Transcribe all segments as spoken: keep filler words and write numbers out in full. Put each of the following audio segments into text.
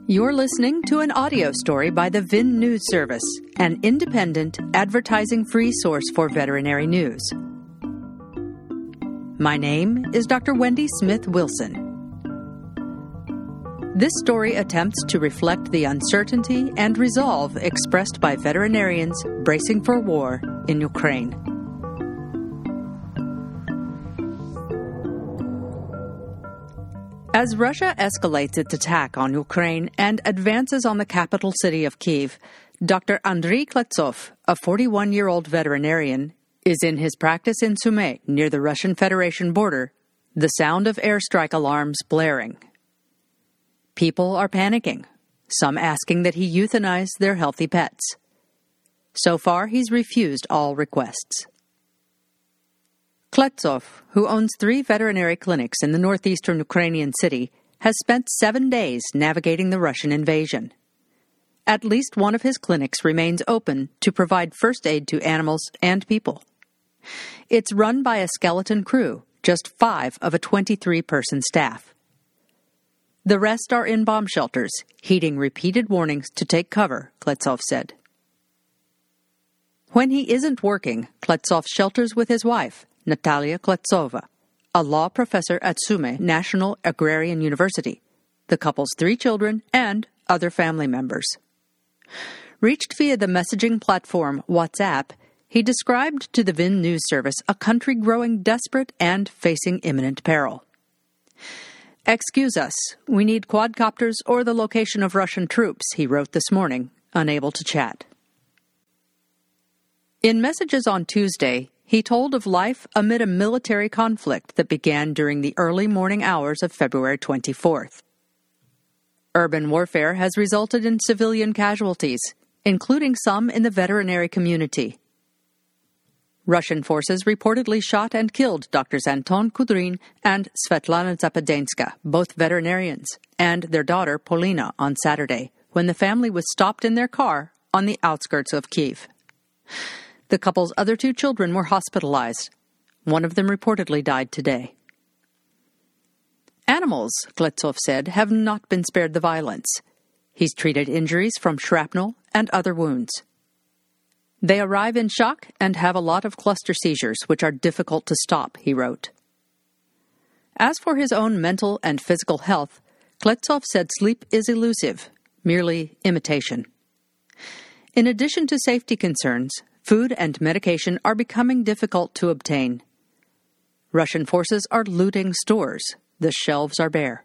You're listening to an audio story by the V I N News Service, an independent, advertising-free source for veterinary news. My name is Doctor Wendy Smith Wilson. This story attempts to reflect the uncertainty and resolve expressed by veterinarians bracing for war in Ukraine. As Russia escalates its attack on Ukraine and advances on the capital city of Kyiv, Doctor Andriy Kletsov, a forty-one-year-old veterinarian, is in his practice in Sumy, near the Russian Federation border, the sound of airstrike alarms blaring. People are panicking, some asking that he euthanize their healthy pets. So far, he's refused all requests. Kletsov, who owns three veterinary clinics in the northeastern Ukrainian city, has spent seven days navigating the Russian invasion. At least one of his clinics remains open to provide first aid to animals and people. It's run by a skeleton crew, just five of a twenty-three-person staff. The rest are in bomb shelters, heeding repeated warnings to take cover, Kletsov said. When he isn't working, Kletsov shelters with his wife, Natalia Kletsova, a law professor at Sumy National Agrarian University, the couple's three children, and other family members. Reached via the messaging platform WhatsApp, he described to the V I N News Service a country growing desperate and facing imminent peril. "Excuse us, we need quadcopters or the location of Russian troops," he wrote this morning, unable to chat. In messages on Tuesday, he told of life amid a military conflict that began during the early morning hours of February twenty-fourth. Urban warfare has resulted in civilian casualties, including some in the veterinary community. Russian forces reportedly shot and killed Doctors Anton Kudrin and Svetlana Zapodenska, both veterinarians, and their daughter Polina on Saturday, when the family was stopped in their car on the outskirts of Kyiv. The couple's other two children were hospitalized. One of them reportedly died today. Animals, Kletsov said, have not been spared the violence. He's treated injuries from shrapnel and other wounds. They arrive in shock and have a lot of cluster seizures, which are difficult to stop, he wrote. As for his own mental and physical health, Kletsov said sleep is elusive, merely imitation. In addition to safety concerns, food and medication are becoming difficult to obtain. Russian forces are looting stores. The shelves are bare.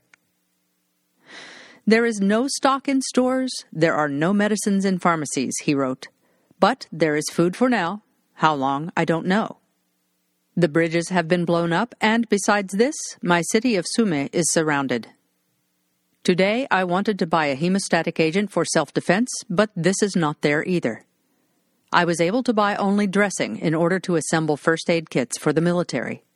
There is no stock in stores. There are no medicines in pharmacies, he wrote. But there is food for now. How long, I don't know. The bridges have been blown up, and besides this, my city of Sumy is surrounded. Today, I wanted to buy a hemostatic agent for self-defense, but this is not there either. I was able to buy only dressing in order to assemble first aid kits for the military.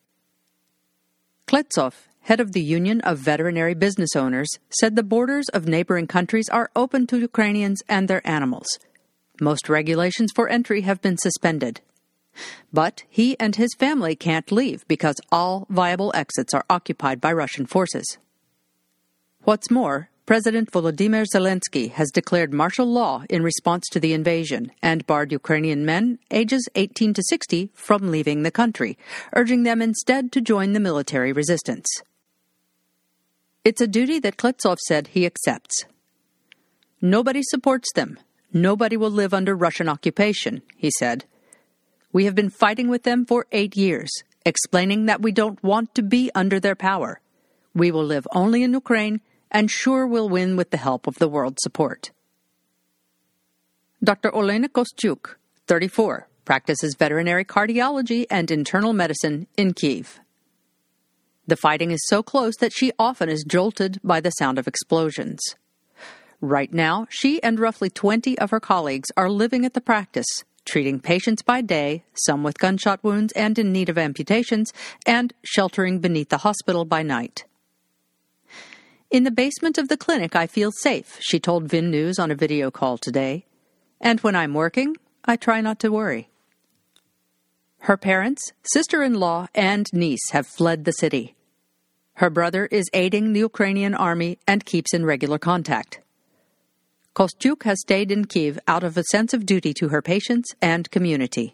Kletsov, head of the Union of Veterinary Business Owners, said the borders of neighboring countries are open to Ukrainians and their animals. Most regulations for entry have been suspended. But he and his family can't leave because all viable exits are occupied by Russian forces. What's more, President Volodymyr Zelensky has declared martial law in response to the invasion and barred Ukrainian men ages eighteen to sixty from leaving the country, urging them instead to join the military resistance. It's a duty that Kletsov said he accepts. Nobody supports them. Nobody will live under Russian occupation, he said. We have been fighting with them for eight years, explaining that we don't want to be under their power. We will live only in Ukraine and sure will win with the help of the world's support. Doctor Olena Kostyuk, thirty-four, practices veterinary cardiology and internal medicine in Kyiv. The fighting is so close that she often is jolted by the sound of explosions. Right now, she and roughly twenty of her colleagues are living at the practice, treating patients by day, some with gunshot wounds and in need of amputations, and sheltering beneath the hospital by night. In the basement of the clinic, I feel safe, she told V I N News on a video call today. And when I'm working, I try not to worry. Her parents, sister-in-law, and niece have fled the city. Her brother is aiding the Ukrainian army and keeps in regular contact. Kostyuk has stayed in Kyiv out of a sense of duty to her patients and community.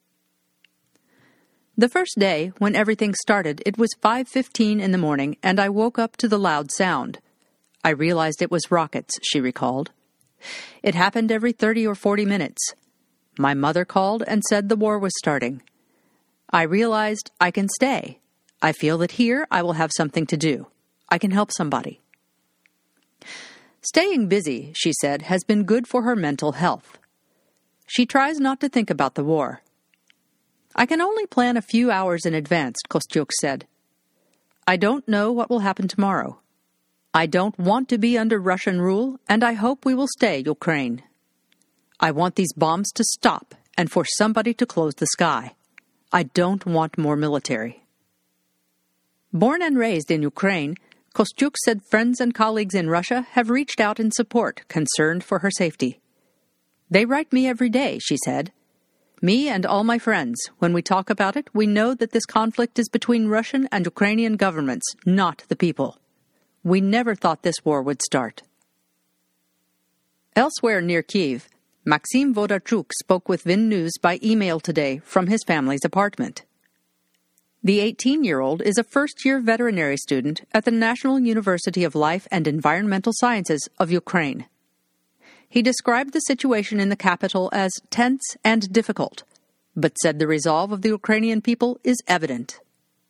The first day, when everything started, it was five fifteen in the morning, and I woke up to the loud sound. I realized it was rockets, she recalled. It happened every thirty or forty minutes. My mother called and said the war was starting. I realized I can stay. I feel that here I will have something to do. I can help somebody. Staying busy, she said, has been good for her mental health. She tries not to think about the war. I can only plan a few hours in advance, Kostyuk said. I don't know what will happen tomorrow. I don't want to be under Russian rule, and I hope we will stay Ukraine. I want these bombs to stop and for somebody to close the sky. I don't want more military. Born and raised in Ukraine, Kostyuk said friends and colleagues in Russia have reached out in support, concerned for her safety. They write me every day, she said. Me and all my friends, when we talk about it, we know that this conflict is between Russian and Ukrainian governments, not the people. We never thought this war would start. Elsewhere near Kyiv, Maxim Vodarchuk spoke with V I N News by email today from his family's apartment. The eighteen-year-old is a first-year veterinary student at the National University of Life and Environmental Sciences of Ukraine. He described the situation in the capital as tense and difficult, but said the resolve of the Ukrainian people is evident.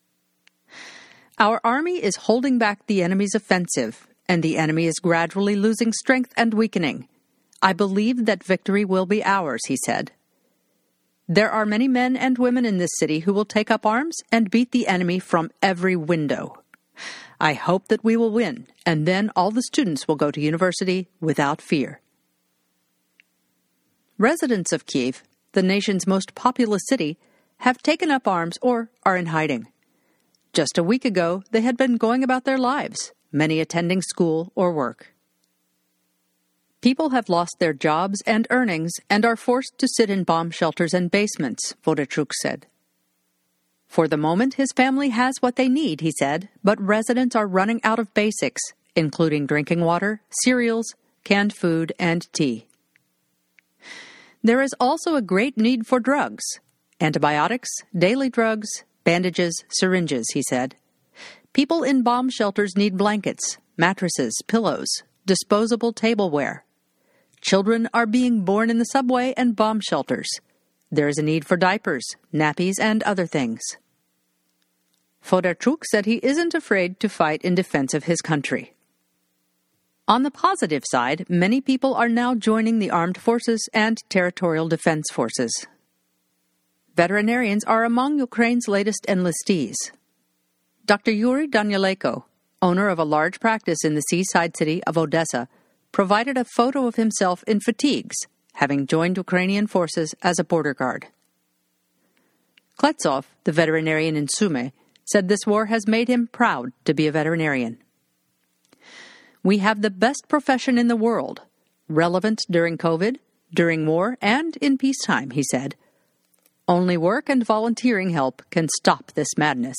Our army is holding back the enemy's offensive, and the enemy is gradually losing strength and weakening. I believe that victory will be ours, he said. There are many men and women in this city who will take up arms and beat the enemy from every window. I hope that we will win, and then all the students will go to university without fear. Residents of Kyiv, the nation's most populous city, have taken up arms or are in hiding. Just a week ago, they had been going about their lives, many attending school or work. People have lost their jobs and earnings and are forced to sit in bomb shelters and basements, Vodarchuk said. For the moment, his family has what they need, he said, but residents are running out of basics, including drinking water, cereals, canned food, and tea. There is also a great need for drugs, antibiotics, daily drugs, bandages, syringes, he said. People in bomb shelters need blankets, mattresses, pillows, disposable tableware. Children are being born in the subway and bomb shelters. There is a need for diapers, nappies, and other things. Vodarchuk said he isn't afraid to fight in defense of his country. On the positive side, many people are now joining the armed forces and territorial defense forces. Veterinarians are among Ukraine's latest enlistees. Doctor Yuri Danyaleko, owner of a large practice in the seaside city of Odessa, provided a photo of himself in fatigues, having joined Ukrainian forces as a border guard. Kletsov, the veterinarian in Sumy, said this war has made him proud to be a veterinarian. We have the best profession in the world, relevant during COVID, during war, and in peacetime, he said. Only work and volunteering help can stop this madness.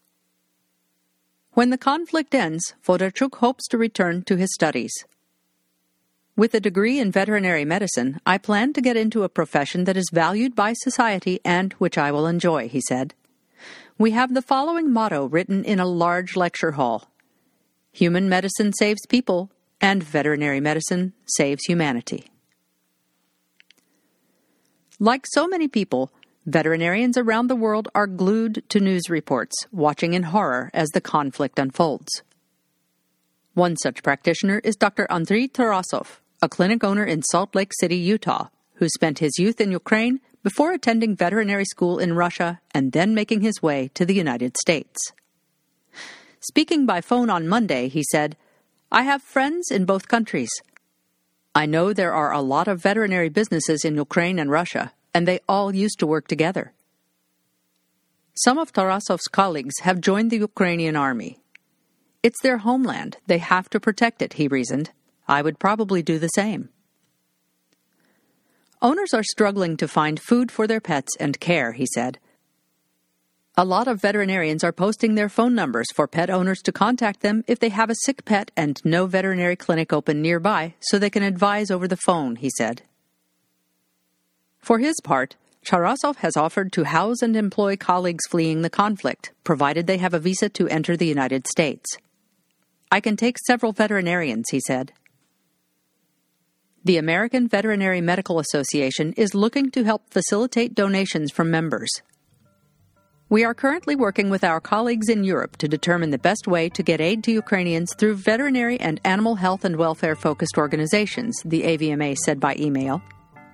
When the conflict ends, Vodarchuk hopes to return to his studies. With a degree in veterinary medicine, I plan to get into a profession that is valued by society and which I will enjoy, he said. We have the following motto written in a large lecture hall. Human medicine saves people, and veterinary medicine saves humanity. Like so many people, veterinarians around the world are glued to news reports, watching in horror as the conflict unfolds. One such practitioner is Doctor Andriy Tarasov, a clinic owner in Salt Lake City, Utah, who spent his youth in Ukraine before attending veterinary school in Russia and then making his way to the United States. Speaking by phone on Monday, he said, I have friends in both countries. I know there are a lot of veterinary businesses in Ukraine and Russia, and they all used to work together. Some of Tarasov's colleagues have joined the Ukrainian army. It's their homeland. They have to protect it, he reasoned. I would probably do the same. Owners are struggling to find food for their pets and care, he said. A lot of veterinarians are posting their phone numbers for pet owners to contact them if they have a sick pet and no veterinary clinic open nearby so they can advise over the phone, he said. For his part, Charasov has offered to house and employ colleagues fleeing the conflict, provided they have a visa to enter the United States. I can take several veterinarians, he said. The American Veterinary Medical Association is looking to help facilitate donations from members. We are currently working with our colleagues in Europe to determine the best way to get aid to Ukrainians through veterinary and animal health and welfare-focused organizations, the A V M A said by email.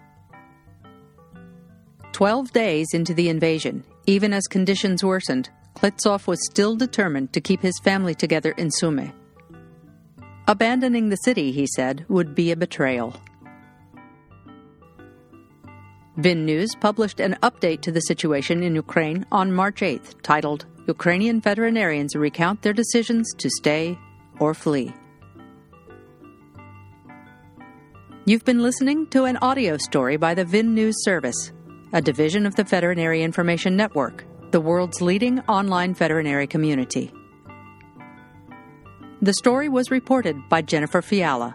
Twelve days into the invasion, even as conditions worsened, Klitsov was still determined to keep his family together in Sumy. Abandoning the city, he said, would be a betrayal. V I N News published an update to the situation in Ukraine on March eighth, titled, Ukrainian Veterinarians Recount Their Decisions to Stay or Flee. You've been listening to an audio story by the V I N News Service, a division of the Veterinary Information Network, the world's leading online veterinary community. The story was reported by Jennifer Fiala.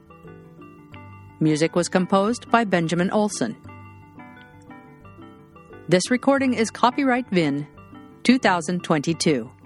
Music was composed by Benjamin Olson. This recording is copyright V I N twenty twenty-two.